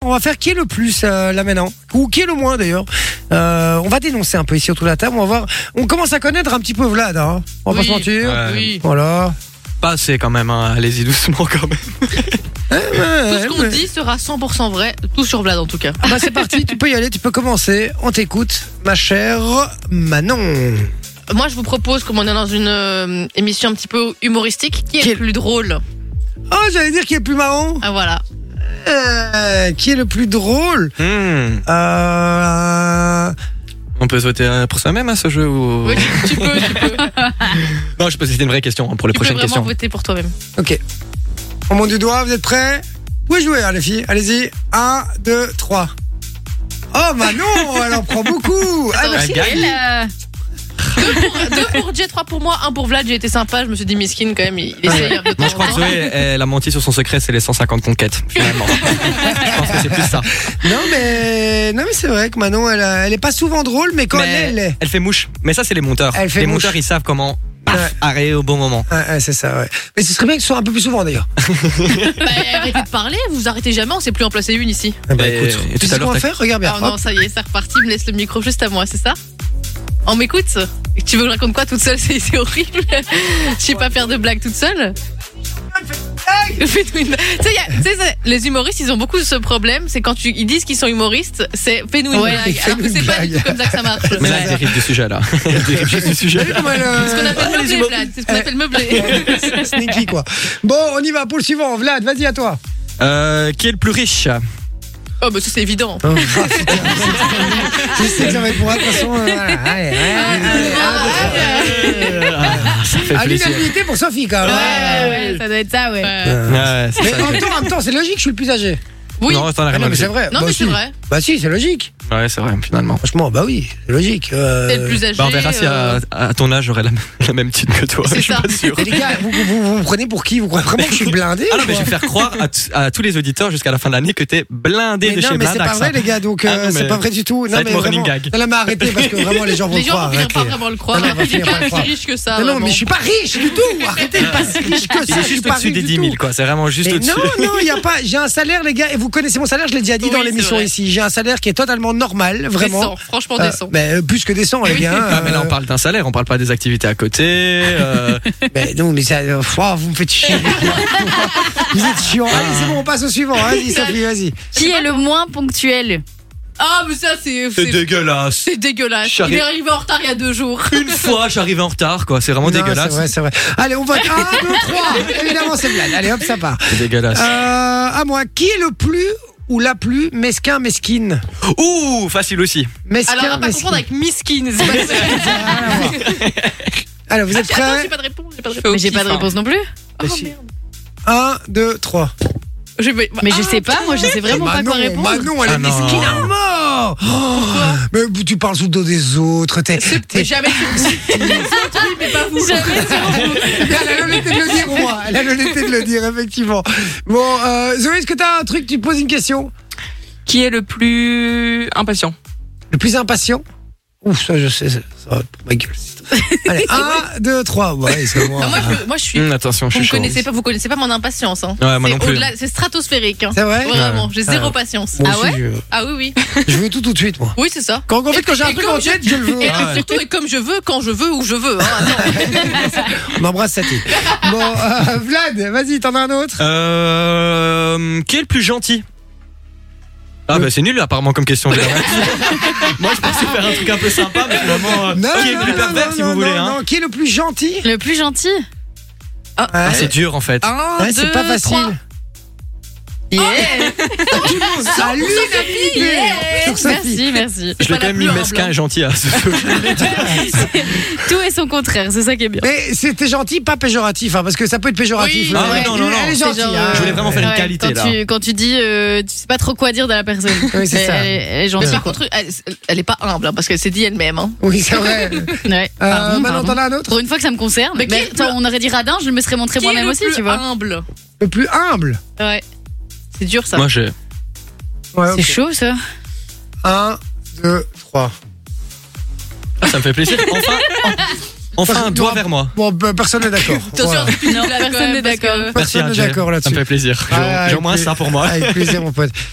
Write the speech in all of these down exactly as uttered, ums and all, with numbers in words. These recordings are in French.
On va faire qui est le plus euh, là maintenant, ou qui est le moins d'ailleurs. Euh, on va dénoncer un peu ici autour de la table. On va voir. On commence à connaître un petit peu Vlad. Hein. On va Oui, pas se mentir. ouais. Oui. Voilà. Pas assez quand même. Hein. Allez-y doucement quand même. Eh, ouais, Tout ce qu'on mais- dit sera cent pour cent vrai, tout sur Vlad en tout cas. Ah bah c'est parti. Tu peux y aller. Tu peux commencer. On t'écoute, ma chère Manon. Moi je vous propose, comme on est dans une euh, émission un petit peu humoristique, qui est Qui est- le plus drôle? Oh, j'allais dire qui est le plus marrant. Ah voilà. Euh, qui est le plus drôle Hmm. euh... On peut voter euh, pour soi-même à ce jeu ou... Oui, tu, tu peux, tu peux. Non, je pense que c'était une vraie question hein, pour les Tu peux prochaines vraiment questions. voter pour toi-même. Ok. On monte du doigt. Vous êtes prêts? Vous pouvez jouer, hein, les filles. Allez-y. Un, deux, trois. Oh, Manon, elle en prend beaucoup. Ah, Attends, merci. gagne. Euh, Deux pour Jay, trois pour moi, un pour Vlad. J'ai été sympa, je me suis dit miskin quand même, il, il essaye de temps Moi, je crois en que temps. Zoé, elle a menti sur son secret, c'est les cent cinquante conquêtes, finalement. Je pense que c'est plus ça. Non, mais, non, mais c'est vrai que Manon, elle, a- elle est pas souvent drôle, mais quand Mais elle est, elle est. elle fait mouche. Mais ça, c'est les monteurs. Elle fait les mouche. monteurs, ils savent comment paf, Ouais. arrêter au bon moment. Ouais, ouais, c'est ça, ouais. Mais ce serait bien que ce soit un peu plus souvent, d'ailleurs. Bah, arrêtez de parler, vous arrêtez jamais, on sait plus en placer une ici. Ah bah, Et- écoute, et tu tout sais à ce qu'on l'heure, va t'as- faire? Regarde bien. Ah non, Hop. ça y est, c'est reparti, me laisse le micro juste à moi, c'est ça? On m'écoute? Tu veux que je raconte quoi toute seule? C'est c'est horrible. Je sais pas faire de blagues toute seule. Fais-nous une blague. Tu sais, y a- tu sais, c'est- les humoristes, ils ont beaucoup ce problème, c'est quand tu, ils disent qu'ils sont humoristes, c'est fais-nous une Ouais, blague. Alors que fais-nous c'est une pas du blague. tout comme ça que ça marche. Mais là, C'est elle dérive du sujet, là. Elle dérive juste du sujet. Comment elle, euh, ce qu'on appelle les meubler, humoristes. Vlad. C'est ce qu'on appelle meubler. Sneaky, quoi. Bon, on y va pour le suivant. Vlad, vas-y, à toi. Euh, qui est le plus riche? Oh, bah ça c'est évident. Oh, ah, putain, je sais que ça va être pour moi, de toute façon. euh, voilà. Allez, allez, allez, allez. Ça fait À plaisir. l'unanimité pour Sophie, quand même. ouais, ouais, ça doit être ça, ouais. Ouais. Euh, Ouais, c'est Mais ça. en même temps, en même temps, c'est logique, je suis le plus âgé. Oui. Non, t'en as Ah rien non, à mais c'est dire. vrai. Non, Bah, mais si. c'est vrai. Bah si, c'est logique. Ouais, c'est vrai, finalement. Franchement, bah oui, c'est logique. Euh, T'es le plus âgé. Bah, on verra si euh, à, à ton âge, j'aurai la, la même titre que toi. C'est Je suis ça. pas sûr. Mais les gars, vous, vous, vous, vous me prenez pour qui? Vous croyez vraiment que je suis blindé? Ah non, ou mais je quoi vais faire croire à, t- à tous les auditeurs jusqu'à la fin de l'année que t'es blindé Mais de non, chez mais c'est pas Blindax. vrai, les gars, donc Ah euh, non, c'est mais pas vrai du tout. ça va être mais mon running vraiment. gag. Non, mais arrêtez parce que vraiment les gens vont Les le gens croire. vont finir par arrêtez. vraiment le croire. Non, non, on va Il est finir par pas le croire. si riche que ça. Non, non, vraiment. mais je suis pas riche du tout. Arrêtez, pas si riche que ça. Il Je est suis juste pas au-dessus riche des du dix tout. mille, quoi. C'est vraiment juste Mais au-dessus. non, non, il y a pas. J'ai un salaire, les gars, et vous connaissez mon salaire. Je l'ai déjà dit Oui, dans c'est l'émission vrai. ici. J'ai un salaire qui est totalement normal, vraiment. Décent, franchement Euh, décent. mais euh, plus que décent, les Oui. gars. Ah, mais là, euh, on parle d'un salaire, on parle pas des activités à côté. euh, Mais non, mais ça, euh, oh, vous me faites chier. Vous êtes chiant. Allez, c'est bon, on passe au suivant. Vas-y, Sophie, vas-y. Qui est le moins ponctuel? Ah, mais ça c'est. C'est dégueulasse. C'est dégueulasse. J'arrive- Il est arrivé en retard il y a deux jours. Une fois, j'arrivais en retard, quoi. C'est vraiment Non, dégueulasse. C'est vrai, c'est vrai. Allez, on vote un, deux, trois. Évidemment, c'est Vlad. Allez, hop, ça part. C'est dégueulasse. Euh, à moi, qui est le plus ou la plus mesquin, mesquine? Ouh, facile aussi. Mesquin, Alors, on va pas mesquine. confondre avec miskin. C'est pas ça. Alors, vous êtes Attends, prêts? j'ai pas de réponse. J'ai pas de réponse. Mais j'ai pas de réponse non plus. Oh, Si. merde. Un, deux, trois. Je vais- Mais je Ah, sais pas, moi je sais vraiment pas quoi répondre. Manon, elle est Ah non. mesquine à mort. Oh, mais tu parles sous le dos des autres. T'es, Mais t'es- jamais sur oui, mais pas vous. Jamais Elle a l'honnêteté de le dire, au moins. Elle a l'honnêteté de le dire, effectivement. Bon, euh, Zoé, est-ce que t'as un truc? Tu te poses une question? Qui est le plus impatient? Le plus impatient? Ouf, ça, je sais. Ça, ça va pour ma gueule. Allez, un, deux, trois. Ouais, c'est moi. Ah, moi, je, moi, je suis. Hum, attention, je Vous suis me chaud. connaissez pas, vous connaissez pas mon impatience. Hein. Ouais, moi C'est non plus. au-delà- C'est stratosphérique. Hein. C'est vrai? Vraiment, j'ai zéro Ah. patience. Moi Ah aussi, ouais je, Ah oui, oui. je veux tout tout de suite, moi. Oui, c'est ça. Quand, en fait, Et- quand j'ai un et truc comme en je- tête, je le veux. Et hein. surtout, et comme je veux, quand je veux, où je veux. Hein. Attends. On embrasse Satie. Bon, euh, Vlad, vas-y, t'en as un autre? Euh, qui est le plus gentil? Ah bah c'est nul apparemment comme question. Moi je pensais faire un truc un peu sympa mais finalement euh, Non, qui est non, le plus non, pervers non, si non, vous voulez non, hein. non. Qui est le plus gentil? Le plus gentil? Ah, c'est dur en fait. Un, Ouais, c'est deux, pas facile. trois. Yeah. À l'unanimité sur sa fille. Merci, merci. Je l'ai pas quand la même mis plus mesquin humble. et gentil à ce Tout est son contraire, c'est ça qui est bien. Mais c'était gentil, pas péjoratif, hein, parce que ça peut être péjoratif. Oui, là. ah ouais, non, non, non. Elle est C'est gentille. genre, hein. Je voulais vraiment faire une qualité, quand là. Tu, quand tu dis, euh, tu sais pas trop quoi dire de la personne. Oui, c'est Mais ça. Elle, est- elle est Mais gentille. par quoi. contre, elle, elle est pas humble, hein, parce qu'elle s'est dit elle-même. Hein. Oui, c'est vrai. Ouais. Euh, Pardon, Manon, pardon. t'en as un autre? Pour une fois que ça me concerne. Mais Mais, qui est attends, le- on aurait dit radin, je me serais montré Qui est moi-même le aussi, plus tu vois. humble? Le plus humble. Ouais. C'est dur ça. Moi je Ouais, C'est ok. chaud ça. Un, deux, trois. ah, ça me fait plaisir. Enfin enfin un doigt vers moi. Bon, bah, personne n'est d'accord. Attention, Voilà. c'est plus Non, nul, là, personne quand même, n'est parce que- d'accord. Merci Personne n'est Adjel. d'accord Ça là-dessus. me fait plaisir. J'ai Ah, j'ai au moins avec ça pour moi. Avec plaisir, mon pote.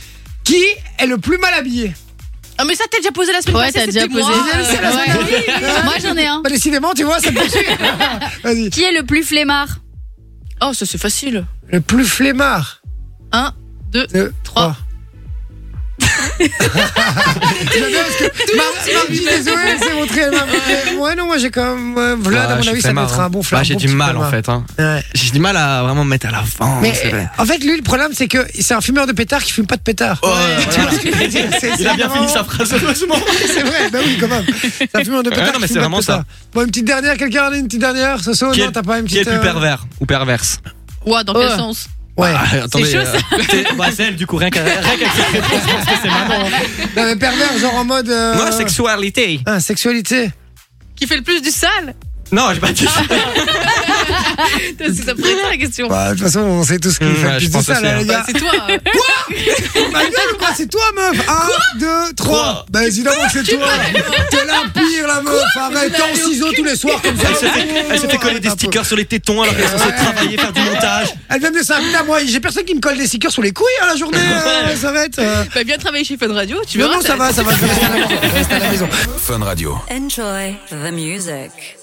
Qui est le plus mal habillé? Ah, mais ça, t'as déjà posé la semaine Ouais, passée. t'as déjà c'était posé. moi. C'est la semaine Ouais. dernière. Moi, j'en ai un. Bah, décidément, tu vois, ça me poursuit. Vas-y. Qui est le plus flemmard? Oh, ça, c'est facile. Le plus flemmard. Un, deux, Deux, trois. J'aime bien parce que Mar- Margie, désolé, c'est montré elle m'a montré. Ouais, non, moi j'ai quand même. Ouais, Vlad, Ouais, à je mon suis avis, ça doit flemmard, être hein. un bon flemmard. Bah, j'ai bon du petit mal en flemmard. fait. Hein. Ouais. J'ai du mal à vraiment me mettre à l'avant. Mais c'est vrai. en fait, lui, le problème, c'est que c'est un fumeur de pétard qui fume pas de pétard. Oh, Tu vois ce que je veux dire? C'est- Il a c'est bien vraiment- fini sa phrase, heureusement. C'est vrai, bah oui, quand même. C'est un fumeur de pétard. Ouais, non, mais qui c'est fume pas de vraiment ça. pétard. Bon, une petite dernière, quelqu'un a une petite dernière? Soso, Qui non, est- t'as pas une Qui est petite. le plus euh, pervers ou perverse? Ouah, dans quel Oh. sens? Ouais. Ah, attendez, chaud, euh, c'est- bah, c'est elle, du coup, rien qu'à- rien qu'avec cette réponse, je pense que c'est Manon. Non, mais pervers, genre en mode. euh, Moi, sexualité. Ah, sexualité. Qui fait le plus du sale? Non, j'ai pas dit ça. C'est ça pourrait être la question. Bah, de toute façon, on sait tous qui Mmh, fait ouais, le plus je de pense ça, aussi, là, hein. les Bah, gars. c'est toi. Ma gueule, quoi, c'est toi, meuf. Un, deux, trois. Trois. Bah, évidemment que c'est toi. T'es la pire, la meuf. Arrête, t'es en ciseaux tous les soirs comme ça. Elle s'est fait, elle s'est fait coller des stickers sur les tétons alors qu'elle est censée travailler, faire du montage. Elle vient de ça. Putain, moi, j'ai personne qui me colle des stickers sur les couilles à la journée. euh, ça va être. euh, Bah, viens travailler chez Fun Radio, tu Non, verras. non, ça va, ça va. Je vais rester à la maison. Je vais rester à la maison. Fun Radio. Enjoy the music.